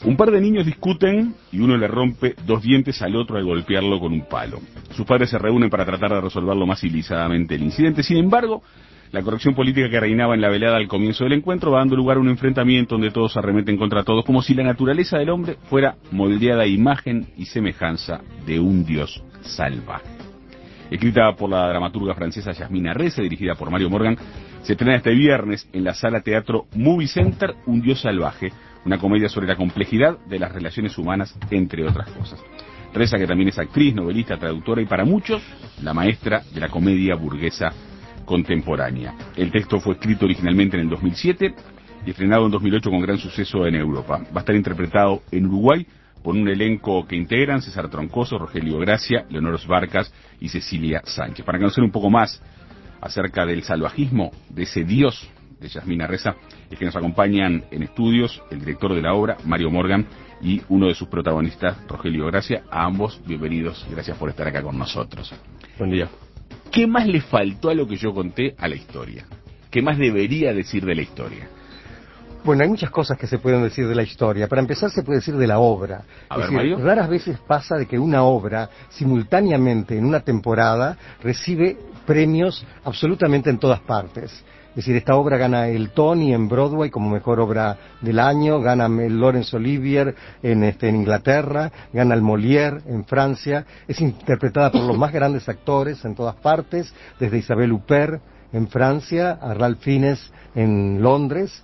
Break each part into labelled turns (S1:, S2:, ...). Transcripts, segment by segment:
S1: Un par de niños discuten y uno le rompe 2 dientes al otro al golpearlo con un palo. Sus padres se reúnen para tratar de resolver lo más civilizadamente el incidente. Sin embargo, la corrección política que reinaba en la velada al comienzo del encuentro va dando lugar a un enfrentamiento donde todos se arremeten contra todos, como si la naturaleza del hombre fuera moldeada a imagen y semejanza de un dios salvaje. Escrita por la dramaturga francesa Yasmina Reza, dirigida por Mario Morgan, se estrena este viernes en la sala teatro Movie Center, Un dios salvaje, una comedia sobre la complejidad de las relaciones humanas, entre otras cosas. Reza, que también es actriz, novelista, traductora y para muchos la maestra de la comedia burguesa contemporánea. El texto fue escrito originalmente en el 2007 y estrenado en 2008 con gran suceso en Europa. Va a estar interpretado en Uruguay por un elenco que integran César Troncoso, Rogelio Gracia, Leonor Barcas y Cecilia Sánchez. Para conocer un poco más acerca del salvajismo de ese dios de Yasmina Reza, es que nos acompañan en estudios el director de la obra, Mario Morgan, y uno de sus protagonistas, Rogelio Gracia. A ambos, bienvenidos, gracias por estar acá con nosotros.
S2: Buen día.
S1: ¿Qué más le faltó a lo que yo conté a la historia? ¿Qué más debería decir de la historia?
S2: Bueno, hay muchas cosas que se pueden decir de la historia. Para empezar, se puede decir de la obra.
S1: A ver, Mario.
S2: Raras veces pasa de que una obra, simultáneamente en una temporada, recibe premios absolutamente en todas partes. Es decir, esta obra gana el Tony en Broadway como mejor obra del año, gana el Laurence Olivier en Inglaterra, gana el Molière en Francia, es interpretada por los más grandes actores en todas partes, desde Isabelle Huppert en Francia a Ralph Fiennes en Londres,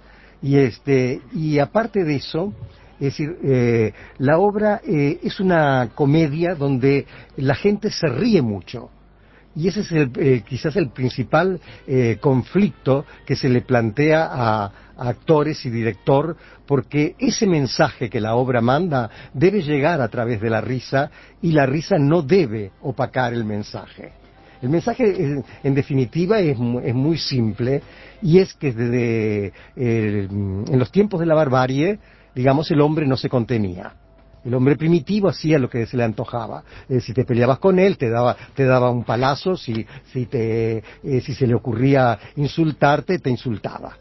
S2: y aparte de eso, es decir, la obra es una comedia donde la gente se ríe mucho. Y ese es quizás el principal conflicto que se le plantea a actores y director, porque ese mensaje que la obra manda debe llegar a través de la risa, y la risa no debe opacar el mensaje. El mensaje, en definitiva, es muy simple, y es que en los tiempos de la barbarie, digamos, el hombre no se contenía. El hombre primitivo hacía lo que se le antojaba. Si te peleabas con él, te daba un palazo. Si se le ocurría insultarte, te insultaba.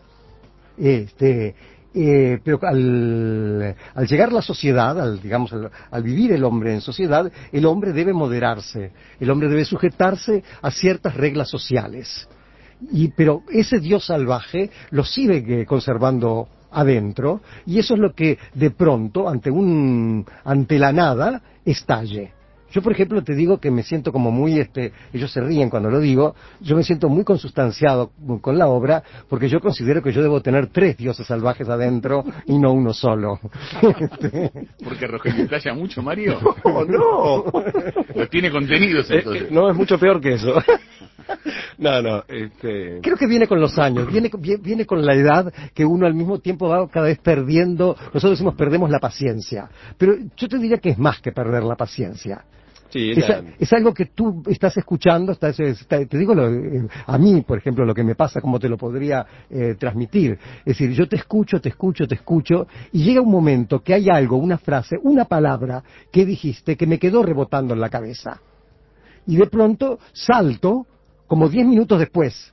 S2: Pero al llegar la sociedad, al vivir el hombre en sociedad, el hombre debe moderarse. El hombre debe sujetarse a ciertas reglas sociales. Pero ese dios salvaje lo sigue conservando adentro, y eso es lo que de pronto ante la nada estalle. Yo, por ejemplo, te digo que me siento como muy, ellos se ríen cuando lo digo, yo me siento muy consustanciado con la obra, porque yo considero que yo debo tener 3 dioses salvajes adentro y no uno solo.
S1: ¿Porque Rogelio talla mucho, Mario?
S2: No.
S1: Los tiene contenidos, entonces.
S2: No, es mucho peor que eso. No. Creo que viene con los años, viene con la edad, que uno al mismo tiempo va cada vez perdiendo. Nosotros decimos perdemos la paciencia, pero yo te diría que es más que perder la paciencia.
S3: Sí,
S2: es algo que tú estás escuchando, te digo a mí, por ejemplo, lo que me pasa, como te lo podría transmitir. Es decir, yo te escucho, y llega un momento que hay algo, una frase, una palabra que dijiste que me quedó rebotando en la cabeza. Y de pronto salto como 10 minutos después.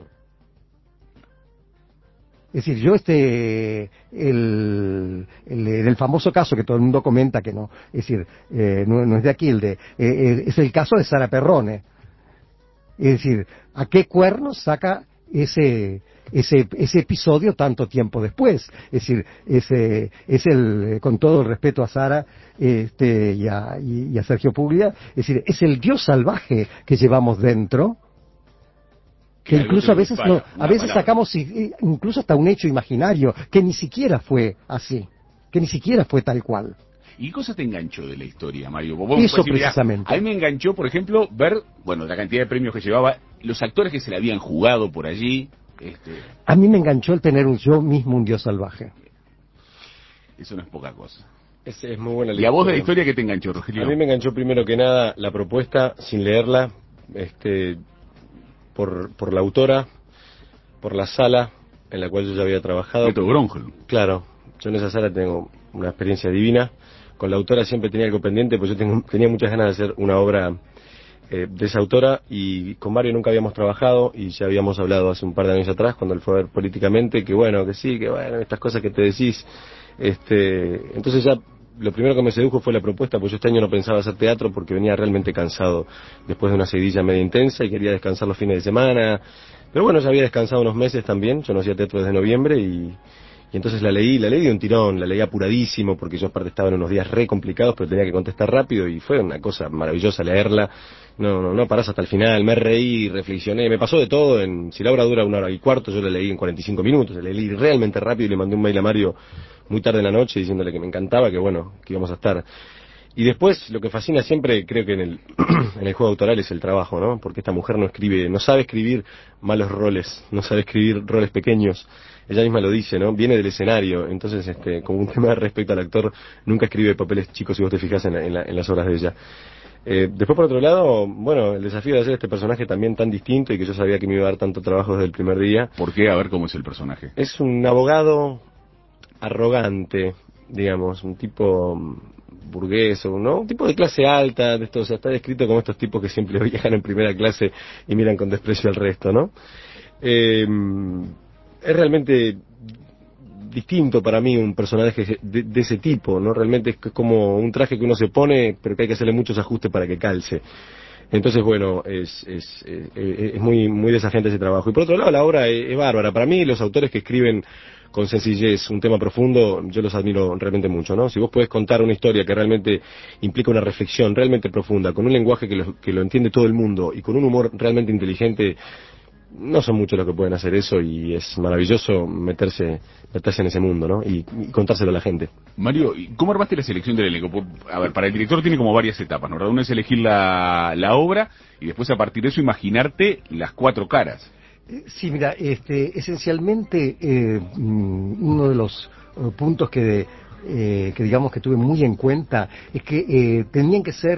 S2: Es decir, yo el famoso caso que todo el mundo comenta que no, es decir, no es de aquí, es el caso de Sara Perrone. Es decir, ¿a qué cuernos saca ese episodio tanto tiempo después? Es decir, con todo el respeto a Sara y a Sergio Puglia, es decir, es el dios salvaje que llevamos dentro, que incluso a veces sacamos incluso hasta un hecho imaginario que ni siquiera fue así, que ni siquiera fue tal cual.
S1: ¿Y qué cosa te enganchó de la historia, Mario?
S2: Eso precisamente.
S1: A mí me enganchó, por ejemplo, ver, la cantidad de premios que llevaba, los actores que se le habían jugado por allí.
S2: A mí me enganchó el tener yo mismo un dios salvaje.
S1: Eso no es poca cosa.
S3: Es muy buena la
S1: historia. ¿Y a vos de la historia qué te enganchó, Rogelio?
S3: A mí me enganchó primero que nada la propuesta, sin leerla, por la autora, por la sala en la cual yo ya había trabajado.
S1: Beto Grongel.
S3: Claro, yo en esa sala tengo una experiencia divina. Con la autora siempre tenía algo pendiente, pues yo tenía muchas ganas de hacer una obra de esa autora, y con Mario nunca habíamos trabajado, y ya habíamos hablado hace un par de años atrás, cuando él fue a ver Políticamente, que bueno, estas cosas que te decís Entonces ya lo primero que me sedujo fue la propuesta, pues yo este año no pensaba hacer teatro porque venía realmente cansado después de una seguidilla media intensa y quería descansar los fines de semana. Pero bueno, ya había descansado unos meses también, yo no hacía teatro desde noviembre y entonces la leí de un tirón, la leí apuradísimo porque yo aparte estaba en unos días re complicados, pero tenía que contestar rápido y fue una cosa maravillosa leerla. No parás hasta el final, me reí, reflexioné, me pasó de todo. Si la obra dura 1 hora y cuarto, yo la leí en 45 minutos, la leí realmente rápido y le mandé un mail a Mario muy tarde en la noche diciéndole que me encantaba, que bueno, que íbamos a estar. Y después, lo que fascina siempre, creo que en el, en el juego autoral es el trabajo, ¿no? Porque esta mujer no sabe escribir malos roles, no sabe escribir roles pequeños. Ella misma lo dice, ¿no? Viene del escenario, entonces, como un tema de respeto al actor, nunca escribe papeles chicos si vos te fijas en las obras de ella. Después, por otro lado, bueno, el desafío de hacer este personaje también tan distinto y que yo sabía que me iba a dar tanto trabajo desde el primer día.
S1: ¿Por qué? A ver cómo es el personaje.
S3: Es un abogado arrogante, digamos, un tipo burgués, ¿no? Un tipo de clase alta, de estos, o sea, está descrito como estos tipos que siempre viajan en primera clase y miran con desprecio al resto, ¿no? Es realmente distinto para mí un personaje de ese tipo, ¿no? Realmente es como un traje que uno se pone, pero que hay que hacerle muchos ajustes para que calce. Entonces, bueno, es muy, muy desafiante ese trabajo. Y por otro lado, la obra es bárbara. Para mí, los autores que escriben con sencillez un tema profundo, yo los admiro realmente mucho, ¿no? Si vos podés contar una historia que realmente implica una reflexión realmente profunda, con un lenguaje que lo entiende todo el mundo y con un humor realmente inteligente, no son muchos los que pueden hacer eso y es maravilloso meterse en ese mundo, ¿no? Y contárselo a la gente.
S1: Mario, ¿cómo armaste la selección del elenco? A ver, para el director tiene como varias etapas, ¿no? Una es elegir la obra y después a partir de eso imaginarte las 4 caras.
S2: Sí, mira, esencialmente uno de los puntos que digamos que tuve muy en cuenta es que tenían que ser,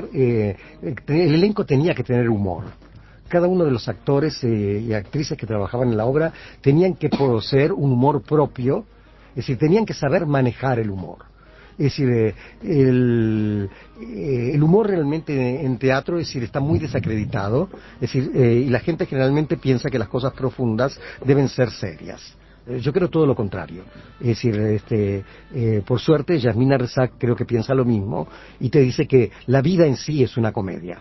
S2: el elenco tenía que tener humor. Cada uno de los actores y actrices que trabajaban en la obra tenían que poseer un humor propio, es decir, tenían que saber manejar el humor. Es decir, el humor realmente en teatro, es decir, está muy desacreditado, es decir, y la gente generalmente piensa que las cosas profundas deben ser serias. Yo creo todo lo contrario. Es decir, por suerte, Yasmina Rezac creo que piensa lo mismo y te dice que la vida en sí es una comedia.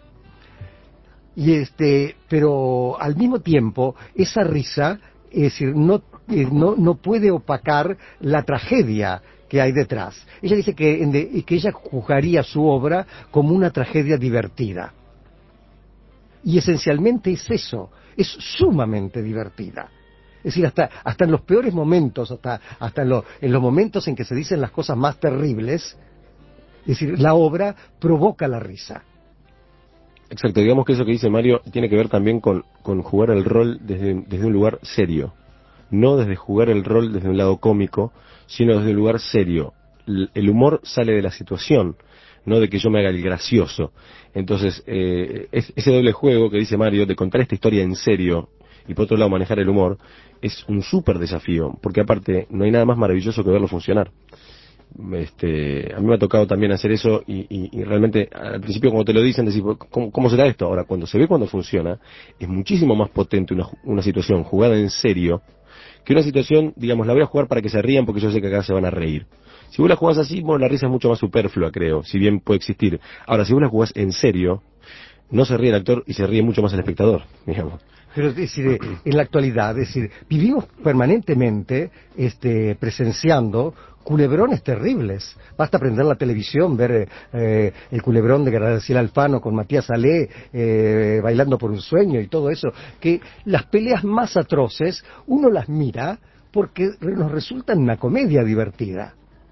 S2: Pero al mismo tiempo, esa risa, es decir, no puede opacar la tragedia que hay detrás. Ella dice que ella juzgaría su obra como una tragedia divertida. Y esencialmente es eso, es sumamente divertida. Es decir, hasta en los peores momentos, hasta en los momentos en que se dicen las cosas más terribles, es decir, la obra provoca la risa.
S3: Exacto, digamos que eso que dice Mario tiene que ver también con jugar el rol desde un lugar serio. No desde jugar el rol desde un lado cómico, sino desde un lugar serio. El humor sale de la situación, no de que yo me haga el gracioso. Entonces, ese doble juego que dice Mario, de contar esta historia en serio, y por otro lado manejar el humor, es un súper desafío, porque aparte no hay nada más maravilloso que verlo funcionar. A mí me ha tocado también hacer eso y realmente al principio cuando te lo dicen decís, ¿cómo será esto? Ahora cuando se ve cuando funciona es muchísimo más potente una situación jugada en serio que una situación, digamos, la voy a jugar para que se rían porque yo sé que acá se van a reír. Si vos la jugás así, bueno, la risa es mucho más superflua, creo, si bien puede existir. Ahora, si vos la jugás en serio, no se ríe el actor y se ríe mucho más el espectador, digamos.
S2: Pero es decir, en la actualidad, es decir, vivimos permanentemente presenciando culebrones terribles. Basta prender la televisión, ver el culebrón de Graciela Alfano con Matías Alé bailando por un sueño y todo eso, que las peleas más atroces uno las mira porque nos resultan una comedia divertida.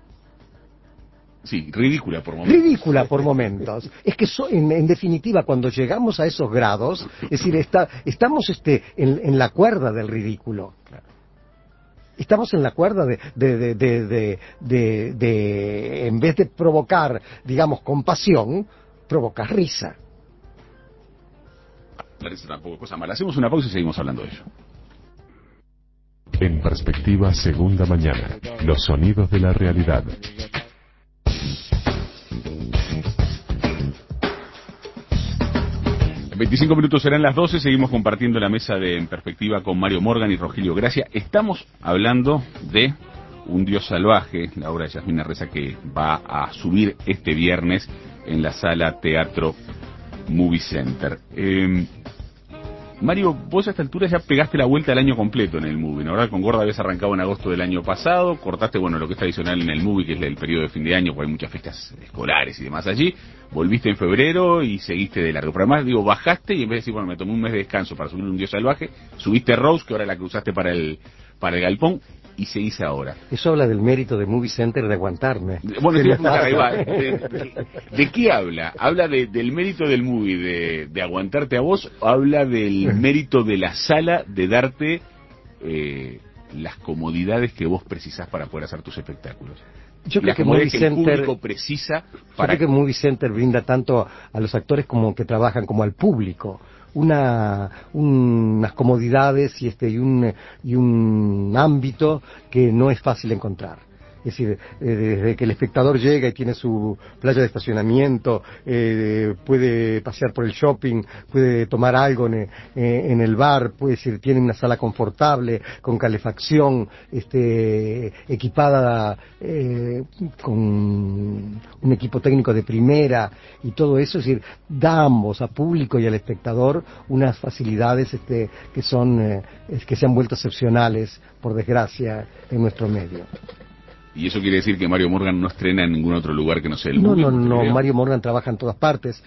S1: Sí, ridícula por momentos.
S2: Ridícula por momentos. Es que en definitiva, cuando llegamos a esos grados, es decir, estamos en la cuerda del ridículo. Estamos en la cuerda de en vez de provocar, digamos, compasión, provocar risa.
S1: Parece tampoco cosa mala. Hacemos una pausa y seguimos hablando de ello.
S4: En Perspectiva, segunda mañana. Los sonidos de la realidad.
S1: En 25 minutos serán las 12, seguimos compartiendo la mesa de En Perspectiva con Mario Morgan y Rogelio Gracia. Estamos hablando de Un Dios Salvaje, la obra de Yasmina Reza, que va a subir este viernes en la sala Teatro Movie Center. Mario, vos a esta altura ya pegaste la vuelta al año completo en el movie, ¿no? ¿Verdad? Con Gorda habías arrancado en agosto del año pasado, cortaste, bueno, lo que es tradicional en el movie, que es el periodo de fin de año, porque hay muchas fiestas escolares y demás allí, volviste en febrero y seguiste de largo. Pero además, digo, bajaste y en vez de decir, bueno, me tomé un mes de descanso para subir Un Dios Salvaje, subiste Rose, que ahora es la que usaste para el galpón, y seguís ahora.
S2: Eso habla del mérito de Movie Center de aguantarme.
S1: Bueno, ahí va. ¿De qué habla? ¿Habla del mérito del movie, de aguantarte a vos? ¿O habla del mérito de la sala de darte las comodidades que vos precisás para poder hacer tus espectáculos?
S2: Yo creo que Movie Center,
S1: el público precisa
S2: para... Yo creo que Movie Center brinda tanto a los actores como que trabajan como al público unas comodidades y un ámbito que no es fácil encontrar. Es decir, desde que el espectador llega y tiene su playa de estacionamiento, puede pasear por el shopping, puede tomar algo en el bar, puede decir, tiene una sala confortable, con calefacción, equipada con un equipo técnico de primera y todo eso, es decir, da a ambos, a público y al espectador, unas facilidades que se han vuelto excepcionales, por desgracia, en nuestro medio.
S1: Y eso quiere decir que Mario Morgan no estrena en ningún otro lugar que no sea el movie.
S2: No, Mario Morgan trabaja en todas partes,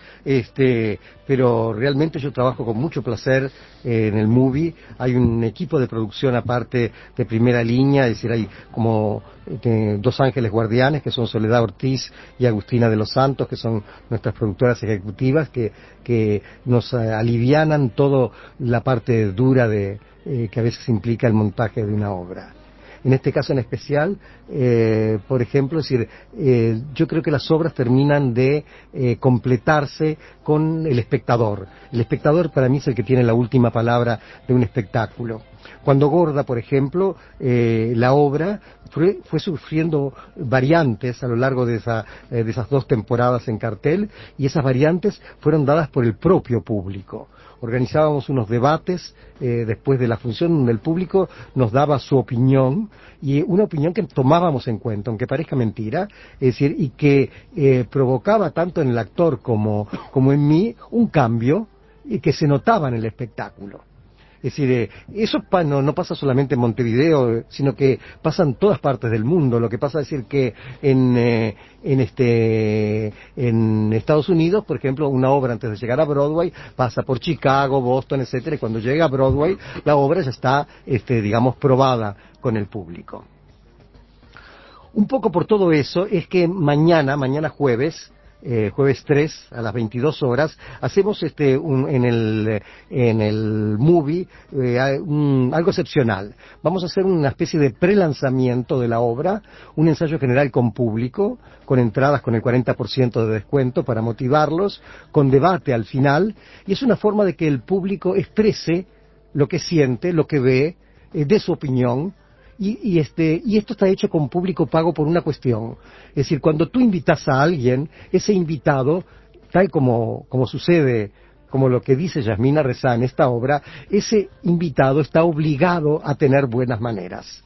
S2: pero realmente yo trabajo con mucho placer en el movie. Hay un equipo de producción aparte de primera línea, es decir, hay como dos ángeles guardianes, que son Soledad Ortiz y Agustina de los Santos, que son nuestras productoras ejecutivas, que nos alivianan toda la parte dura que a veces implica el montaje de una obra. En este caso en especial, por ejemplo, es decir, yo creo que las obras terminan de completarse con el espectador. El espectador para mí es el que tiene la última palabra de un espectáculo. Cuando Gorda, por ejemplo, la obra fue sufriendo variantes a lo largo de esas 2 temporadas en cartel, y esas variantes fueron dadas por el propio público. Organizábamos unos debates después de la función donde el público nos daba su opinión, y una opinión que tomábamos en cuenta, aunque parezca mentira, es decir, y que provocaba tanto en el actor como en mí un cambio que se notaba en el espectáculo. Es decir, eso no pasa solamente en Montevideo, sino que pasa en todas partes del mundo. Lo que pasa es decir que en Estados Unidos, por ejemplo, una obra antes de llegar a Broadway pasa por Chicago, Boston, etcétera, y cuando llega a Broadway la obra ya está, digamos, probada con el público. Un poco por todo eso es que mañana jueves 3 a las 22 horas, hacemos en el movie algo excepcional. Vamos a hacer una especie de prelanzamiento de la obra, un ensayo general con público, con entradas con el 40% de descuento para motivarlos, con debate al final, y es una forma de que el público exprese lo que siente, lo que ve, dé su opinión. Y esto está hecho con público pago por una cuestión. Es decir, cuando tú invitas a alguien, ese invitado, tal como sucede, como lo que dice Yasmina Reza en esta obra, ese invitado está obligado a tener buenas maneras.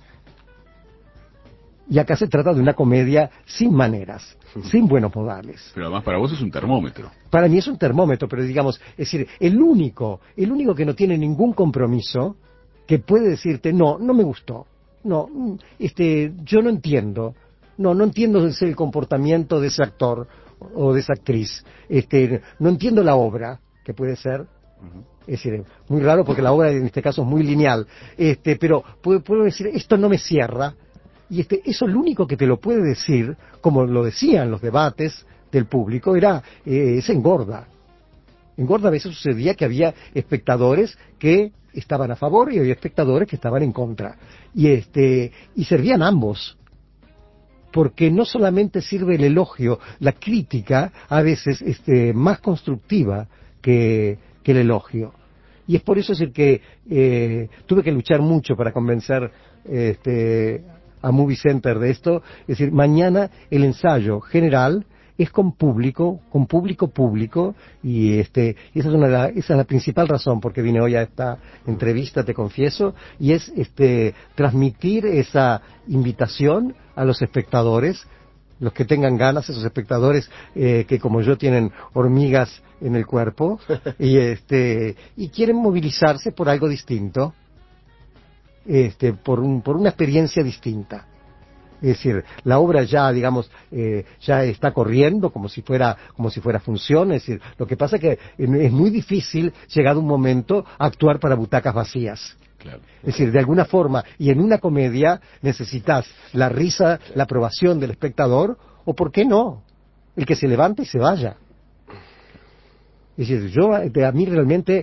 S2: Y acá se trata de una comedia sin maneras, sin buenos modales.
S1: Pero además para vos es un termómetro.
S2: Para mí es un termómetro, pero digamos, es decir, el único que no tiene ningún compromiso, que puede decirte, no me gustó. No, yo no entiendo el comportamiento de ese actor o de esa actriz, no entiendo la obra, que puede ser, es decir, muy raro porque la obra en este caso es muy lineal, pero puedo decir, esto no me cierra, y eso es lo único que te lo puede decir, como lo decían los debates del público, es en Gorda. En Gorda a veces sucedía que había espectadores que estaban a favor y había espectadores que estaban en contra. Y servían ambos. Porque no solamente sirve el elogio, la crítica a veces más constructiva que el elogio. Y es por eso decir que tuve que luchar mucho para convencer a Movie Center de esto. Es decir, mañana el ensayo general es con público, y esa es la principal razón por qué vine hoy a esta entrevista, te confieso, y es transmitir esa invitación a los espectadores, los que tengan ganas, esos espectadores que como yo tienen hormigas en el cuerpo y quieren movilizarse por algo distinto, por una experiencia distinta. Es decir, la obra ya, digamos, ya está corriendo como si fuera función. Es decir, lo que pasa es que es muy difícil, llegado un momento, actuar para butacas vacías.
S1: Claro.
S2: Es decir, de alguna forma, y en una comedia necesitas la risa, la aprobación del espectador, o por qué no, el que se levante y se vaya. Es decir, yo a mí realmente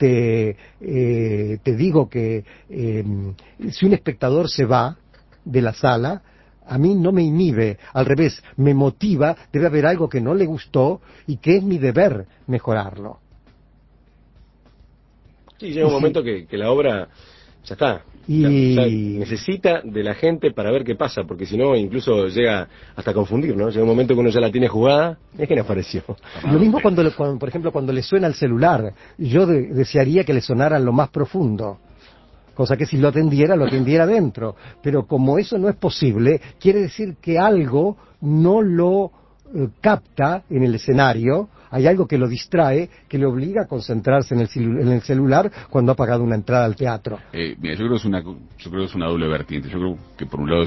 S2: te digo que si un espectador se va de la sala, a mí no me inhibe, al revés, me motiva, debe haber algo que no le gustó y que es mi deber mejorarlo.
S3: Sí, llega un momento que la obra ya está. Ya necesita de la gente para ver qué pasa, porque si no, incluso llega hasta a confundir, ¿no? Llega un momento que uno ya la tiene jugada, es que no apareció.
S2: Lo mismo cuando, por ejemplo, cuando le suena el celular. Yo desearía que le sonara en lo más profundo, cosa que si lo atendiera dentro. Pero como eso no es posible, quiere decir que algo no lo capta en el escenario, hay algo que lo distrae, que le obliga a concentrarse en el celular cuando ha pagado una entrada al teatro.
S1: Mira, yo creo que es una doble vertiente. Yo creo que por un lado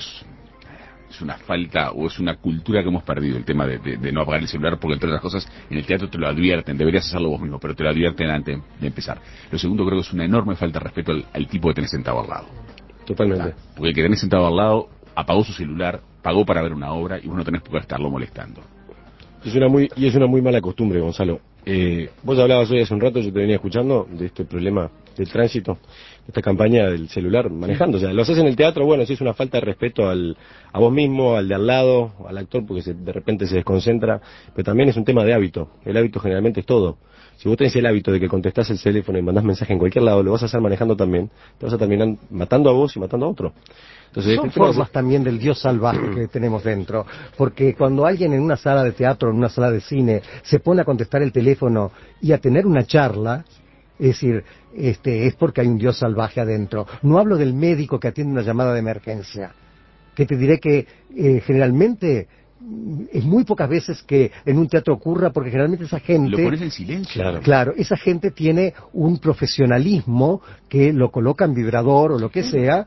S1: es una falta o es una cultura que hemos perdido, el tema de no apagar el celular, porque entre otras cosas en el teatro te lo advierten, deberías hacerlo vos mismo, pero te lo advierten antes de empezar. Lo segundo, creo que es una enorme falta de respeto al tipo que tenés sentado al lado.
S3: Totalmente.
S1: Porque el que tenés sentado al lado apagó su celular, pagó para ver una obra y vos no tenés por qué estarlo molestando.
S3: Es una muy mala costumbre, Gonzalo. Vos hablabas hoy hace un rato, yo te venía escuchando, de este problema del tránsito, esta campaña del celular manejando. O sea, lo haces en el teatro, bueno, sí es una falta de respeto a vos mismo, al de al lado, al actor, porque de repente se desconcentra, pero también es un tema de hábito. El hábito generalmente es todo. Si vos tenés el hábito de que contestás el teléfono y mandás mensaje en cualquier lado, lo vas a hacer manejando también, te vas a terminar matando a vos y matando a otro. Entonces,
S2: son formas también del Dios salvaje que tenemos dentro, porque cuando alguien en una sala de teatro, en una sala de cine, se pone a contestar el teléfono y a tener una charla, es decir, es porque hay un Dios salvaje adentro. No hablo del médico que atiende una llamada de emergencia, que te diré que generalmente es muy pocas veces que en un teatro ocurra, porque generalmente esa gente...
S1: Lo pones en silencio.
S2: Claro, esa gente tiene un profesionalismo que lo coloca en vibrador o lo que sea,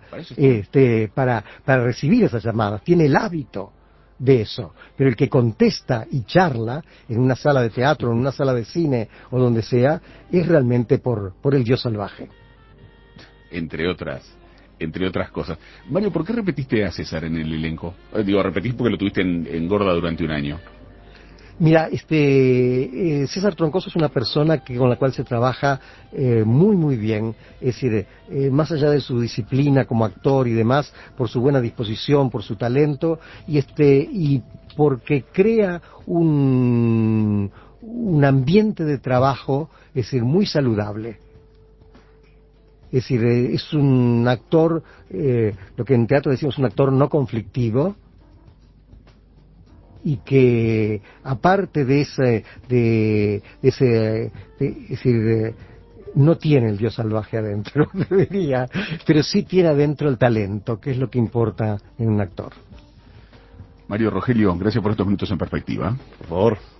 S2: para recibir esas llamadas. Tiene el hábito de eso. Pero el que contesta y charla en una sala de teatro, en una sala de cine o donde sea, es realmente por el Dios salvaje.
S1: Entre otras cosas. Mario, ¿por qué repetiste a César en el elenco? Repetís porque lo tuviste en Gorda durante un año.
S2: Mira, César Troncoso es una persona con la cual se trabaja muy muy bien, es decir, más allá de su disciplina como actor y demás, por su buena disposición, por su talento, y porque crea un ambiente de trabajo, es decir, muy saludable. Es decir, es un actor, lo que en teatro decimos un actor no conflictivo, y que aparte de ese, es decir, no tiene el Dios salvaje adentro, debería, pero sí tiene adentro el talento, que es lo que importa en un actor.
S1: Mario Rogelio, gracias por estos minutos en perspectiva.
S3: Por favor.